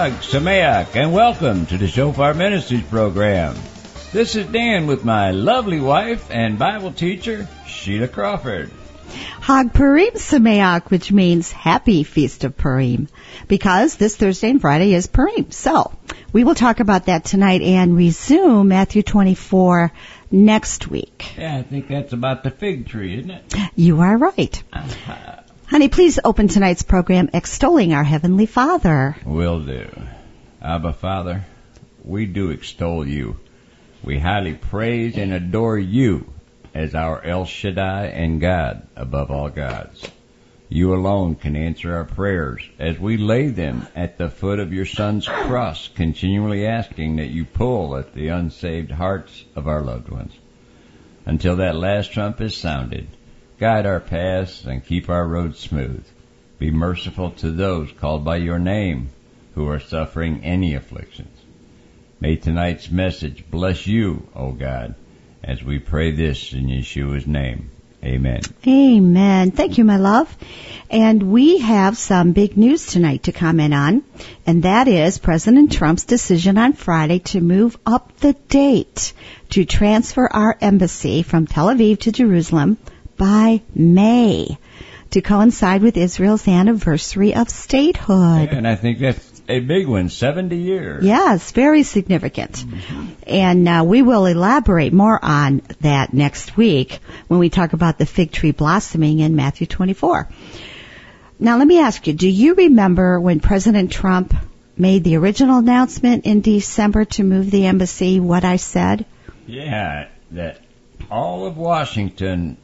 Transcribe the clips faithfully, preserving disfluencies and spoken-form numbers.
Chag Sameach, and welcome to the Shofar Ministries program. This is Dan with my lovely wife and Bible teacher, Sheila Crawford. Hag Purim Sameach, which means Happy Feast of Purim, because this Thursday and Friday is Purim. So, we will talk about that tonight and resume Matthew twenty-four next week. Yeah, I think that's about the fig tree, isn't it? You are right. Uh-huh. Honey, please open tonight's program extolling our Heavenly Father. Will do. Abba, Father, we do extol you. We highly praise and adore you as our El Shaddai and God above all gods. You alone can answer our prayers as we lay them at the foot of your Son's cross, continually asking that you pull at the unsaved hearts of our loved ones. Until that last trump is sounded, guide our paths and keep our roads smooth. Be merciful to those called by your name who are suffering any afflictions. May tonight's message bless you, O God, as we pray this in Yeshua's name. Amen. Amen. Thank you, my love. And we have some big news tonight to comment on, and that is President Trump's decision on Friday to move up the date to transfer our embassy from Tel Aviv to Jerusalem by May to coincide with Israel's anniversary of statehood. And I think that's a big one, seventy years. Yes, very significant. Mm-hmm. And uh, we will elaborate more on that next week when we talk about the fig tree blossoming in Matthew twenty-four. Now, let me ask you, do you remember when President Trump made the original announcement in December to move the embassy, what I said? Yeah, that all of Washington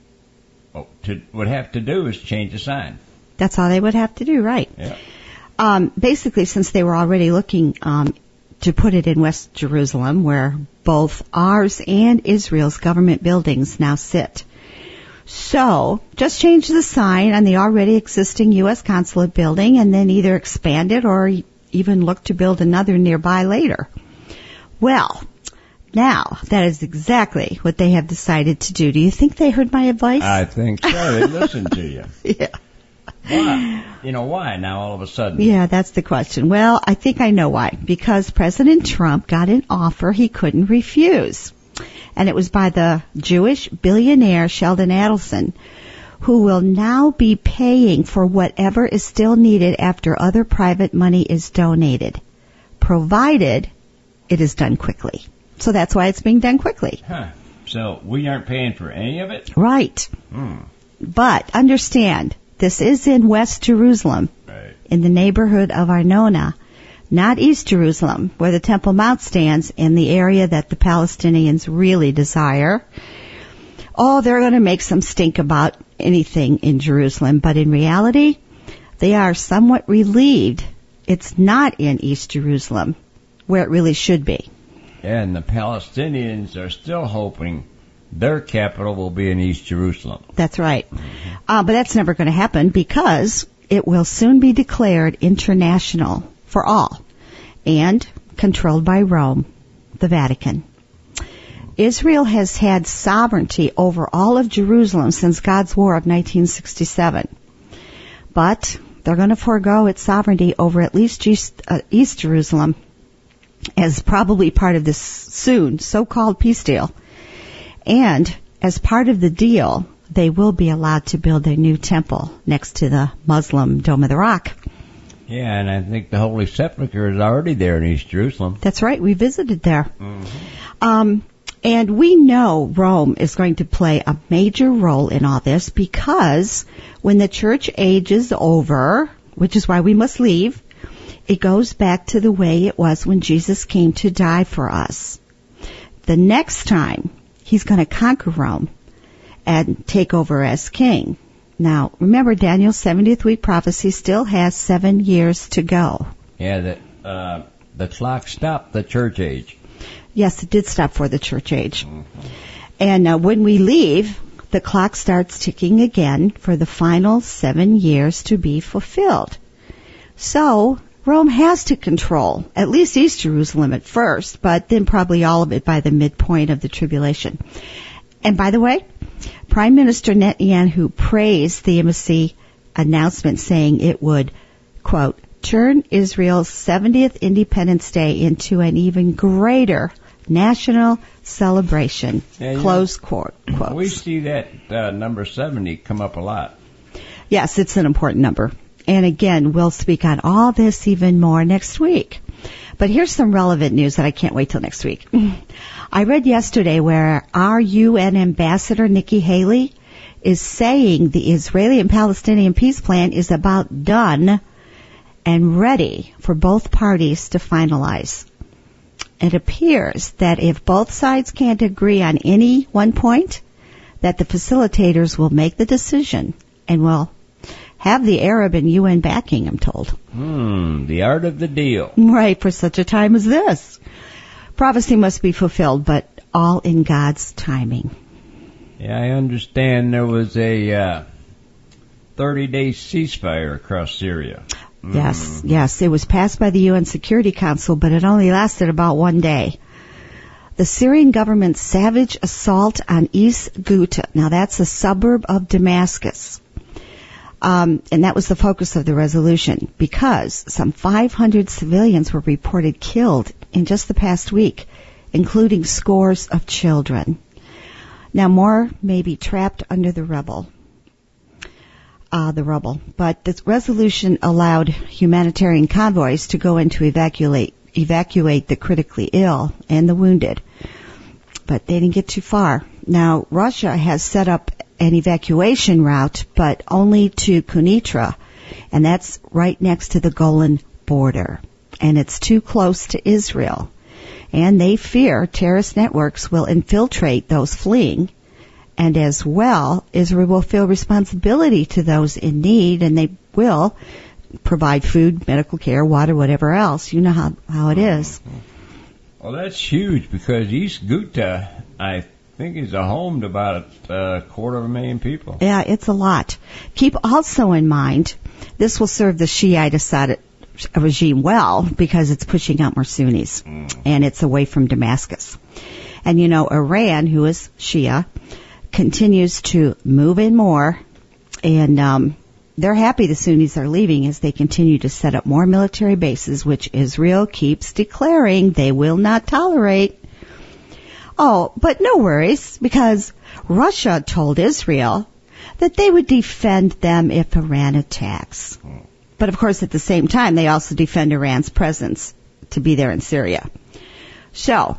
oh, to, would have to do is change the sign. That's all they would have to do, right? Yeah. Um, basically, since they were already looking um, to put it in West Jerusalem, where both ours and Israel's government buildings now sit. So, just change the sign on the already existing U S consulate building and then either expand it or even look to build another nearby later. Well, now, that is exactly what they have decided to do. Do you think they heard my advice? I think so. They listened to you. Yeah. Why? You know, why now all of a sudden? Yeah, that's the question. Well, I think I know why. Because President Trump got an offer he couldn't refuse. And it was by the Jewish billionaire Sheldon Adelson, who will now be paying for whatever is still needed after other private money is donated, provided it is done quickly. So that's why it's being done quickly. Huh. So we aren't paying for any of it? Right. Hmm. But understand, this is in West Jerusalem, right, in the neighborhood of Arnona, not East Jerusalem, where the Temple Mount stands, in the area that the Palestinians really desire. Oh, they're going to make some stink about anything in Jerusalem, but in reality, they are somewhat relieved it's not in East Jerusalem, where it really should be. And the Palestinians are still hoping their capital will be in East Jerusalem. That's right. Mm-hmm. Uh, but that's never going to happen because it will soon be declared international for all and controlled by Rome, the Vatican. Israel has had sovereignty over all of Jerusalem since God's War of nineteen sixty-seven. But they're going to forego its sovereignty over at least East, uh, East Jerusalem as probably part of this soon so-called peace deal. And as part of the deal, they will be allowed to build their new temple next to the Muslim Dome of the Rock. Yeah, and I think the Holy Sepulchre is already there in East Jerusalem. That's right. We visited there. Mm-hmm. Um, and we know Rome is going to play a major role in all this because when the church age is over, which is why we must leave, it goes back to the way it was when Jesus came to die for us. The next time, he's going to conquer Rome and take over as king. Now, remember, Daniel's seventieth week prophecy still has seven years to go. Yeah, the, uh, the clock stopped the church age. Yes, it did stop for the church age. Mm-hmm. And uh, when we leave, the clock starts ticking again for the final seven years to be fulfilled. So, Rome has to control at least East Jerusalem at first, but then probably all of it by the midpoint of the tribulation. And by the way, Prime Minister Netanyahu praised the embassy announcement, saying it would, quote, turn Israel's seventieth Independence Day into an even greater national celebration. Yeah, Close quote. Quotes. We see that uh, number seventy come up a lot. Yes, it's an important number. And again, we'll speak on all this even more next week. But here's some relevant news that I can't wait till next week. I read yesterday where our U N ambassador, Nikki Haley, is saying the Israeli and Palestinian peace plan is about done and ready for both parties to finalize. It appears that if both sides can't agree on any one point, that the facilitators will make the decision and will have the Arab and U N backing, I'm told. Hmm, the art of the deal. Right, for such a time as this. Prophecy must be fulfilled, but all in God's timing. Yeah, I understand there was a uh, thirty-day ceasefire across Syria. Mm. Yes, yes, it was passed by the U N Security Council, but it only lasted about one day. The Syrian government's savage assault on East Ghouta, now that's a suburb of Damascus, Um, and that was the focus of the resolution because some five hundred civilians were reported killed in just the past week, including scores of children. Now more may be trapped under the rubble, uh, the rubble. But this resolution allowed humanitarian convoys to go in to evacuate, evacuate the critically ill and the wounded. But they didn't get too far. Now Russia has set up an evacuation route, but only to Quneitra, and that's right next to the Golan border. And it's too close to Israel. And they fear terrorist networks will infiltrate those fleeing, and as well, Israel will feel responsibility to those in need, and they will provide food, medical care, water, whatever else. You know how, how it is. Well, that's huge because East Ghouta, I I think is a home to about a quarter of a million people. Yeah, it's a lot. Keep also in mind, this will serve the Shiite Assad regime well because it's pushing out more Sunnis, mm. and it's away from Damascus. And you know, Iran, who is Shia, continues to move in more, and um, they're happy the Sunnis are leaving as they continue to set up more military bases, which Israel keeps declaring they will not tolerate. Oh, but no worries, because Russia told Israel that they would defend them if Iran attacks. But of course, at the same time, they also defend Iran's presence to be there in Syria. So,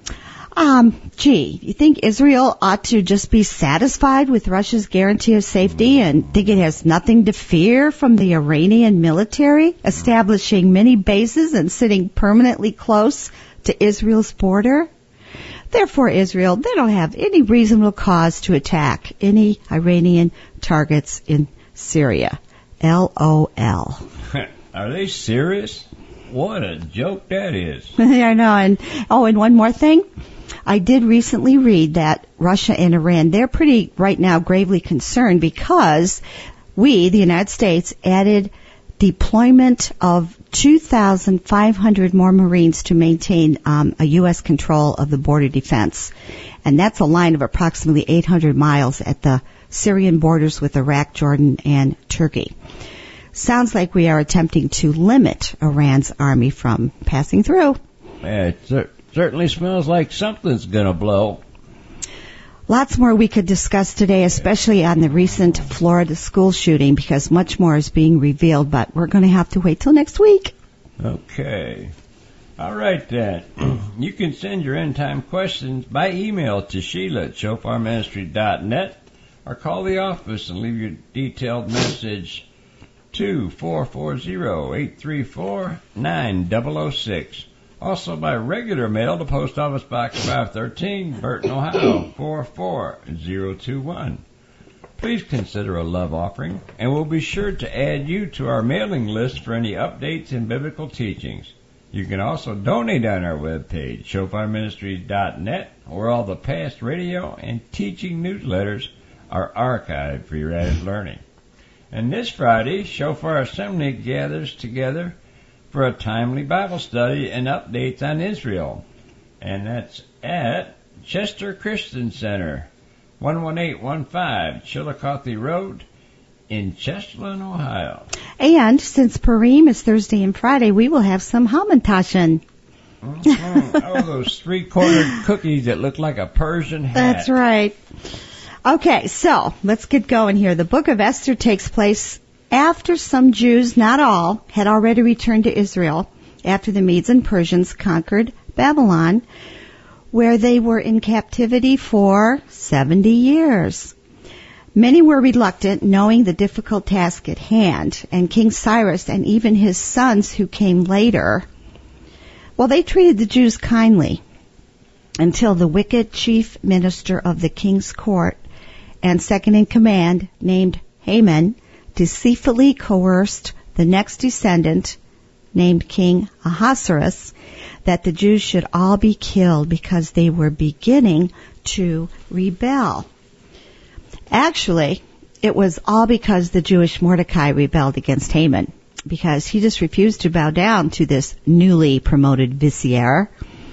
um, gee, you think Israel ought to just be satisfied with Russia's guarantee of safety and think it has nothing to fear from the Iranian military, establishing many bases and sitting permanently close to Israel's border? Therefore, Israel, they don't have any reasonable cause to attack any Iranian targets in Syria. L O L. Are they serious? What a joke that is. I know. And, oh, and one more thing. I did recently read that Russia and Iran, they're pretty, right now, gravely concerned because we, the United States, added deployment of two thousand five hundred more Marines to maintain um, a U S control of the border defense. And that's a line of approximately eight hundred miles at the Syrian borders with Iraq, Jordan, and Turkey. Sounds like we are attempting to limit Iran's army from passing through. Yeah, it cer- certainly smells like something's going to blow. Lots more we could discuss today, especially on the recent Florida school shooting, because much more is being revealed, but we're going to have to wait till next week. Okay. All right, then. You can send your end-time questions by email to Sheila at shofar ministry dot net or call the office and leave your detailed message to four four zero, eight three four, nine zero zero six. Also by regular mail to Post Office Box five thirteen, Burton, Ohio, four four zero two one. Please consider a love offering, and we'll be sure to add you to our mailing list for any updates in biblical teachings. You can also donate on our webpage, shofar ministries dot net, where all the past radio and teaching newsletters are archived for your added learning. And this Friday, Shofar Assembly gathers together for a timely Bible study and updates on Israel. And that's at Chester Christian Center, one one eight one five Chillicothe Road in Chesterland, Ohio. And since Purim is Thursday and Friday, we will have some Hamantaschen. Mm-hmm. Oh, those three-cornered cookies that look like a Persian hat. That's right. Okay, so let's get going here. The book of Esther takes place after some Jews, not all, had already returned to Israel after the Medes and Persians conquered Babylon, where they were in captivity for seventy years. Many were reluctant, knowing the difficult task at hand, and King Cyrus and even his sons who came later, well, they treated the Jews kindly until the wicked chief minister of the king's court and second in command, named Haman, deceitfully coerced the next descendant, named King Ahasuerus, that the Jews should all be killed because they were beginning to rebel. Actually, it was all because the Jewish Mordecai rebelled against Haman, because he just refused to bow down to this newly promoted vizier.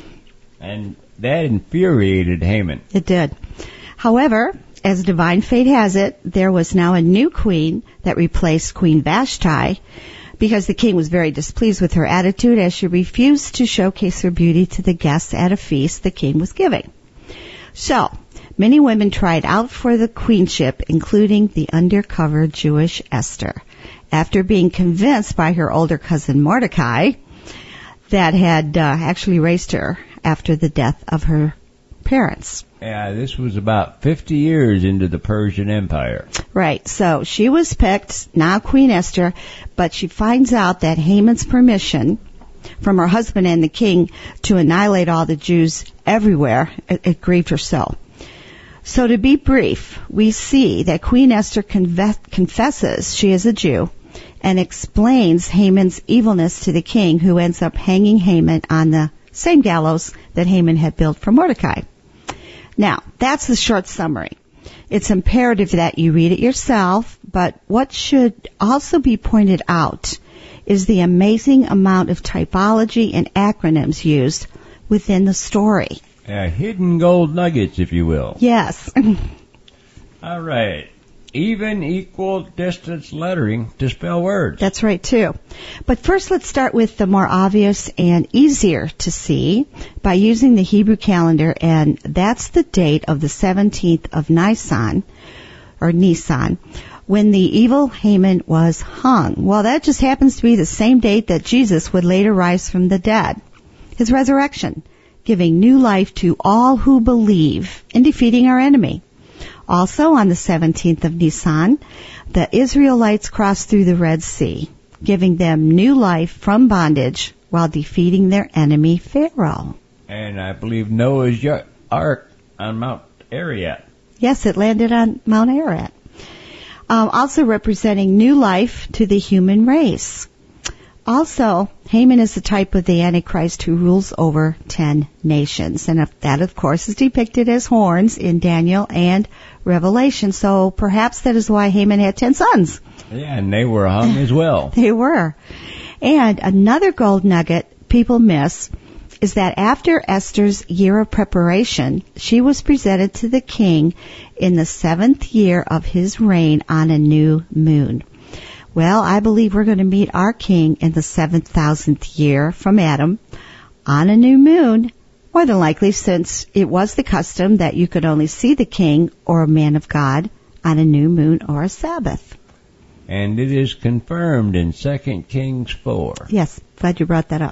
And that infuriated Haman. It did. However, as divine fate has it, there was now a new queen that replaced Queen Vashti, because the king was very displeased with her attitude as she refused to showcase her beauty to the guests at a feast the king was giving. So, many women tried out for the queenship, including the undercover Jewish Esther, after being convinced by her older cousin Mordecai that had uh, actually raised her after the death of her parents. Yeah, this was about fifty years into the Persian Empire. Right, so she was picked, now Queen Esther, but she finds out that Haman's permission from her husband and the king to annihilate all the Jews everywhere, it, it grieved her so. So to be brief, we see that Queen Esther conve- confesses she is a Jew and explains Haman's evilness to the king, who ends up hanging Haman on the same gallows that Haman had built for Mordecai. Now, that's the short summary. It's imperative that you read it yourself, but what should also be pointed out is the amazing amount of typology and acronyms used within the story. Uh, hidden gold nuggets, if you will. Yes. All right. Even equal distance lettering to spell words. That's right, too. But first, let's start with the more obvious and easier to see by using the Hebrew calendar, and that's the date of the seventeenth of Nisan, or Nisan, when the evil Haman was hung. Well, that just happens to be the same date that Jesus would later rise from the dead. His resurrection, giving new life to all who believe in defeating our enemy. Also, on the seventeenth of Nisan, the Israelites crossed through the Red Sea, giving them new life from bondage while defeating their enemy Pharaoh. And I believe Noah's Ark on Mount Ararat. Yes, it landed on Mount Ararat. Um, also representing new life to the human race. Also, Haman is the type of the Antichrist who rules over ten nations. And that, of course, is depicted as horns in Daniel and Revelation. So perhaps that is why Haman had ten sons. Yeah, and they were hung as well. They were. And another gold nugget people miss is that after Esther's year of preparation, she was presented to the king in the seventh year of his reign on a new moon. Well, I believe we're going to meet our king in the seven thousandth year from Adam on a new moon, more than likely, since it was the custom that you could only see the king or a man of God on a new moon or a Sabbath. And it is confirmed in Second Kings four. Yes, glad you brought that up.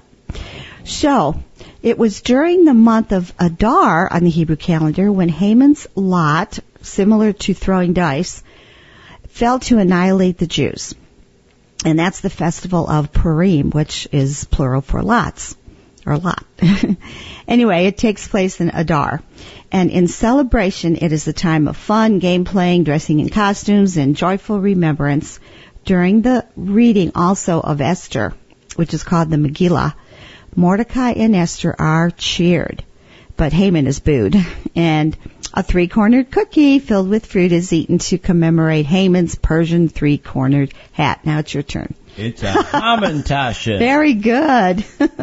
So, it was during the month of Adar on the Hebrew calendar when Haman's lot, similar to throwing dice, fell to annihilate the Jews. And that's the festival of Purim, which is plural for lots, or lot. Anyway, it takes place in Adar. And in celebration, it is a time of fun, game playing, dressing in costumes, and joyful remembrance. During the reading also of Esther, which is called the Megillah, Mordecai and Esther are cheered, but Haman is booed. And a three-cornered cookie filled with fruit is eaten to commemorate Haman's Persian three-cornered hat. Now it's your turn. It's a Hamantaschen. Very good.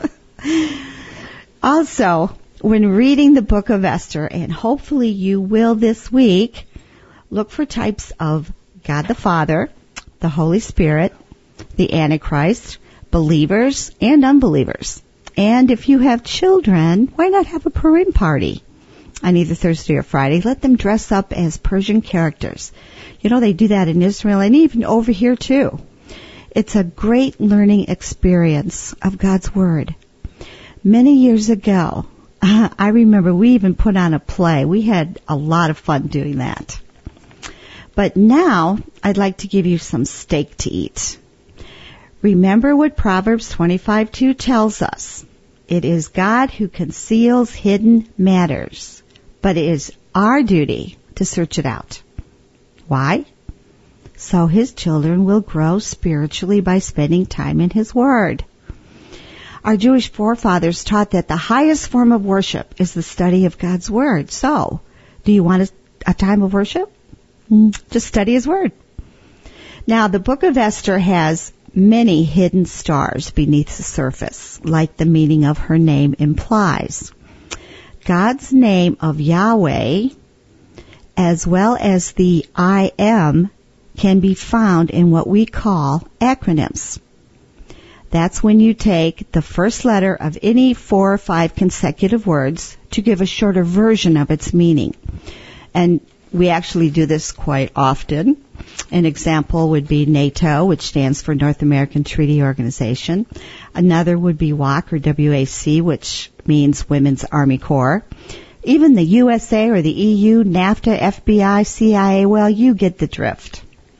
Also, when reading the book of Esther, and hopefully you will this week, look for types of God the Father, the Holy Spirit, the Antichrist, believers, and unbelievers. And if you have children, why not have a Purim party on either Thursday or Friday? Let them dress up as Persian characters. You know, they do that in Israel and even over here too. It's a great learning experience of God's Word. Many years ago, I remember we even put on a play. We had a lot of fun doing that. But now, I'd like to give you some steak to eat. Remember what Proverbs twenty-five two tells us. It is God who conceals hidden matters, but it is our duty to search it out. Why? So His children will grow spiritually by spending time in His Word. Our Jewish forefathers taught that the highest form of worship is the study of God's Word. So, do you want a, a time of worship? Just study His Word. Now, the book of Esther has many hidden stars beneath the surface, like the meaning of her name implies. God's name of Yahweh, as well as the I Am, can be found in what we call acronyms. That's when you take the first letter of any four or five consecutive words to give a shorter version of its meaning. And we actually do this quite often. An example would be NATO, which stands for North American Treaty Organization. Another would be W A C, or W A C, which means Women's Army Corps. Even the U S A or the E U, NAFTA, F B I, C I A, well, you get the drift.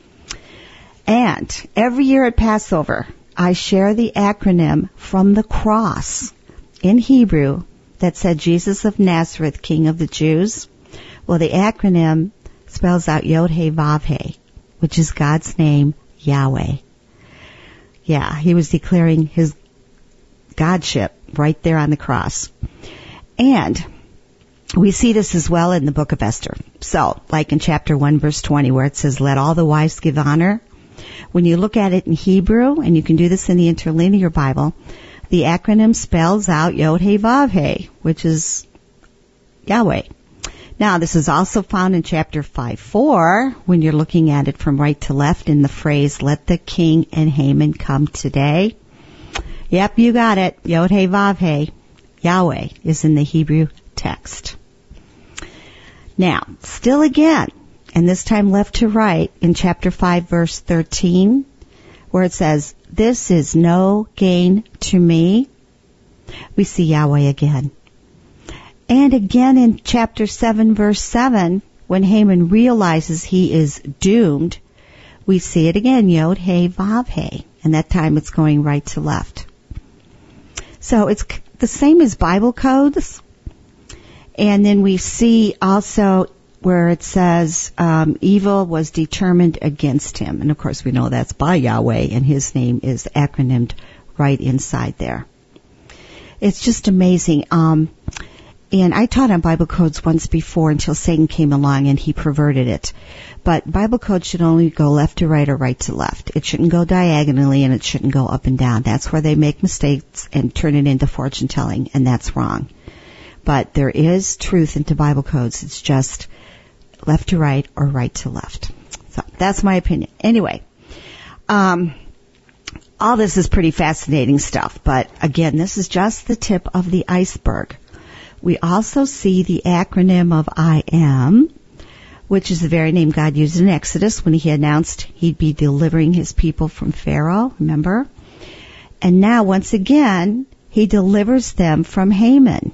And every year at Passover, I share the acronym from the cross in Hebrew that said Jesus of Nazareth, King of the Jews. Well, the acronym spells out Yod He Vav He, which is God's name, Yahweh. Yeah, He was declaring His Godship right there on the cross. And we see this as well in the book of Esther. So, like in chapter one, verse twenty, where it says, let all the wives give honor. When you look at it in Hebrew, and you can do this in the Interlinear Bible, the acronym spells out Yod He Vav He, which is Yahweh. Now, this is also found in chapter five four, when you're looking at it from right to left in the phrase, let the king and Haman come today. Yep, you got it. Yod He Vav He, Yahweh, is in the Hebrew text. Now, still again, and this time left to right, in chapter five, verse thirteen, where it says, this is no gain to me, we see Yahweh again. And again in chapter seven, verse seven, when Haman realizes he is doomed, we see it again, Yod He Vav He, and that time it's going right to left. So it's the same as Bible codes. And then we see also where it says um, evil was determined against him. And of course we know that's by Yahweh, and His name is acronymed right inside there. It's just amazing. Um, and I taught on Bible codes once before until Satan came along and he perverted it. But Bible codes should only go left to right or right to left. It shouldn't go diagonally, and it shouldn't go up and down. That's where they make mistakes and turn it into fortune telling, and that's wrong. But there is truth into Bible codes. It's just left to right or right to left. So that's my opinion. Anyway, um, all this is pretty fascinating stuff. But again, this is just the tip of the iceberg. We also see the acronym of I Am, which is the very name God used in Exodus when He announced He'd be delivering His people from Pharaoh, remember? And now, once again, He delivers them from Haman.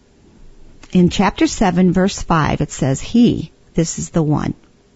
In chapter seven, verse five, it says, He, this is the one.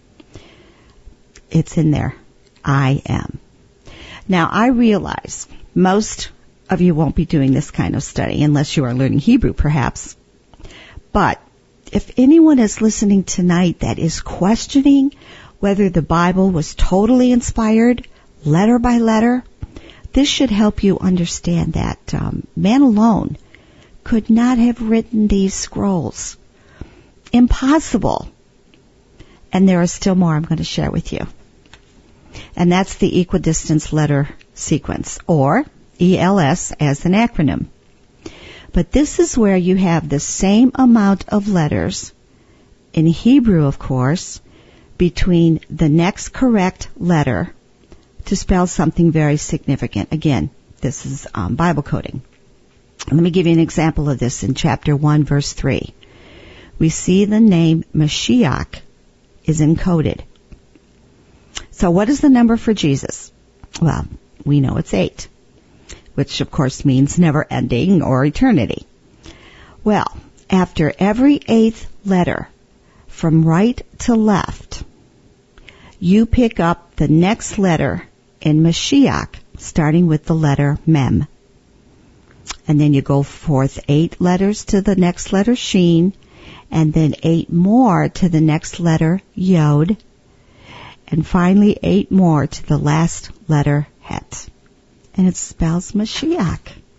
It's in there. I am. Now, I realize most of you won't be doing this kind of study unless you are learning Hebrew, perhaps. But if anyone is listening tonight that is questioning whether the Bible was totally inspired, letter by letter, this should help you understand that um, man alone could not have written these scrolls. Impossible. And there is still more I'm going to share with you. And that's the equidistance letter sequence, or E L S as an acronym. But this is where you have the same amount of letters, in Hebrew of course, between the next correct letter to spell something very significant. Again, this is um, Bible coding. Let me give you an example of this in chapter one, verse three. We see the name Mashiach is encoded. So what is the number for Jesus? Well, we know it's eight, which of course means never ending or eternity. Well, after every eighth letter, from right to left, you pick up the next letter in Mashiach, starting with the letter Mem. And then you go forth eight letters to the next letter Sheen, and then eight more to the next letter Yod, and finally eight more to the last letter Het. And it spells Mashiach.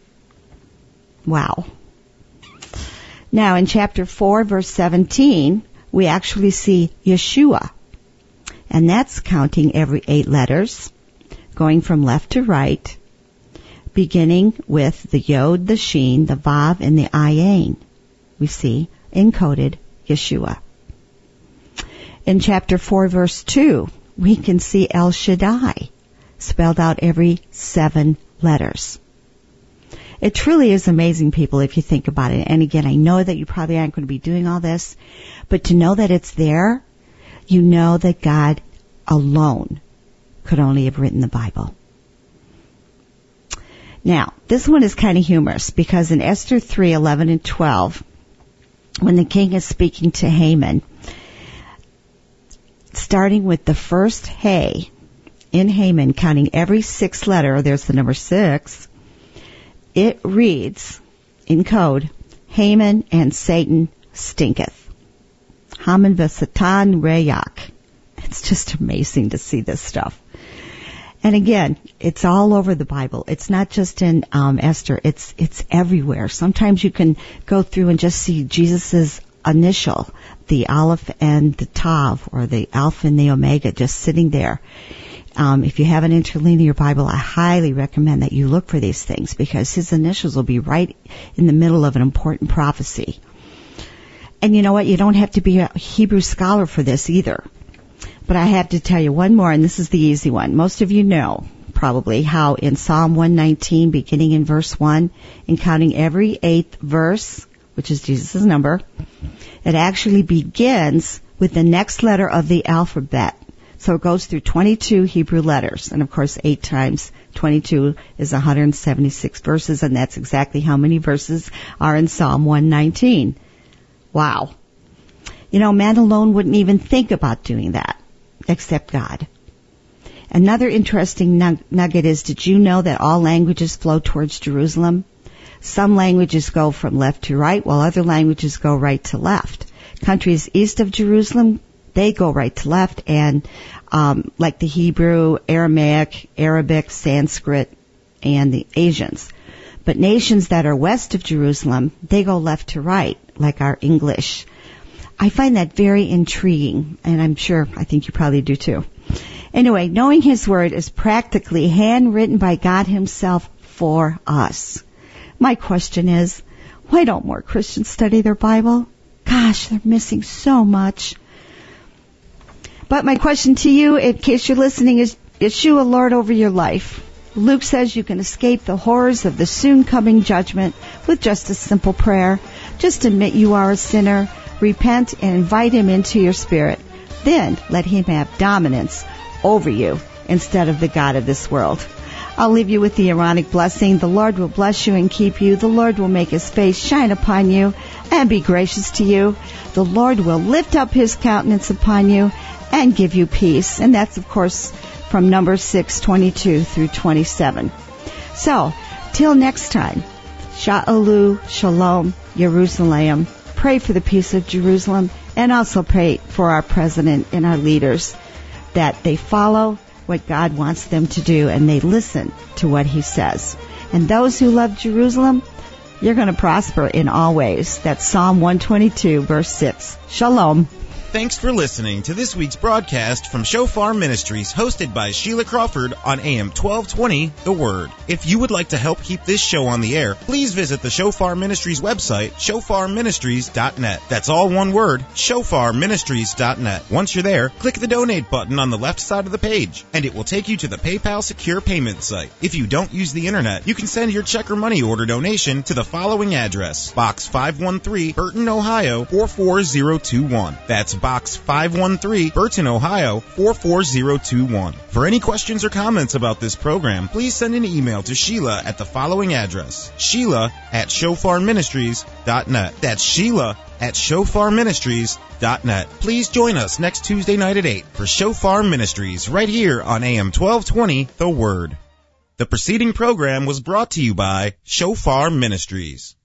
Wow. Now in chapter four, verse seventeen, we actually see Yeshua. And that's counting every eight letters, going from left to right, beginning with the Yod, the Sheen, the Vav, and the Ayin. We see encoded Yeshua. In chapter four, verse two, we can see El Shaddai, spelled out every seven letters. It truly is amazing, people, if you think about it. And again, I know that you probably aren't going to be doing all this, but to know that it's there, you know that God alone could only have written the Bible. Now, this one is kind of humorous because in Esther three, eleven and twelve, when the king is speaking to Haman, starting with the first Hay in Haman, counting every sixth letter, there's the number six, it reads in code, Haman and Satan stinketh. Haman v'Satan reyak. It's just amazing to see this stuff. And again, it's all over the Bible. It's not just in um, Esther. It's it's everywhere. Sometimes you can go through and just see Jesus's initial, the Aleph and the Tav, or the Alpha and the Omega, just sitting there. Um, if you have an interlinear Bible, I highly recommend that you look for these things because his initials will be right in the middle of an important prophecy. And you know what? You don't have to be a Hebrew scholar for this either. But I have to tell you one more, and this is the easy one. Most of you know, probably, how in Psalm one nineteen, beginning in verse one, and counting every eighth verse, which is Jesus' number, it actually begins with the next letter of the alphabet. So it goes through twenty-two Hebrew letters, and of course eight times twenty-two is one hundred seventy-six verses, and that's exactly how many verses are in Psalm one nineteen. Wow. You know, man alone wouldn't even think about doing that, except God. Another interesting nugget is, did you know that all languages flow towards Jerusalem? Some languages go from left to right, while other languages go right to left. Countries east of Jerusalem, they go right to left, and um, like the Hebrew, Aramaic, Arabic, Sanskrit, and the Asians. But nations that are west of Jerusalem, they go left to right, like our English. I find that very intriguing, and I'm sure, I think you probably do too. Anyway, knowing His Word is practically handwritten by God Himself for us. My question is, why don't more Christians study their Bible? Gosh, they're missing so much. But my question to you, in case you're listening, is, is Yeshua Lord over your life? Luke says you can escape the horrors of the soon coming judgment with just a simple prayer. Just admit you are a sinner, repent, and invite Him into your spirit. Then let Him have dominance over you instead of the God of this world. I'll leave you with the Aaronic blessing. The Lord will bless you and keep you. The Lord will make His face shine upon you and be gracious to you. The Lord will lift up His countenance upon you and give you peace. And that's, of course, from Numbers six, twenty-two through twenty-seven. So, till next time, Sha'alu, Shalom, Jerusalem. Pray for the peace of Jerusalem, and also pray for our president and our leaders, that they follow what God wants them to do and they listen to what He says. And those who love Jerusalem, you're going to prosper in all ways. That's Psalm one twenty-two, verse six. Shalom. Thanks for listening to this week's broadcast from Shofar Ministries, hosted by Sheila Crawford on A M twelve twenty, The Word. If you would like to help keep this show on the air, please visit the Shofar Ministries website, shofar ministries dot net. That's all one word, shofar ministries dot net. Once you're there, click the donate button on the left side of the page, and it will take you to the PayPal secure payment site. If you don't use the internet, you can send your check or money order donation to the following address: Box five one three, Burton, Ohio four four zero two one. That's Box five one three, Burton, Ohio four four zero two one. For any questions or comments about this program, please send an email to Sheila at the following address: Sheila at shofar ministries dot net. That's Sheila at shofar ministries dot net. Please join us next Tuesday night at eight for Shofar Ministries right here on A M twelve twenty, The Word. The preceding program was brought to you by Shofar Ministries.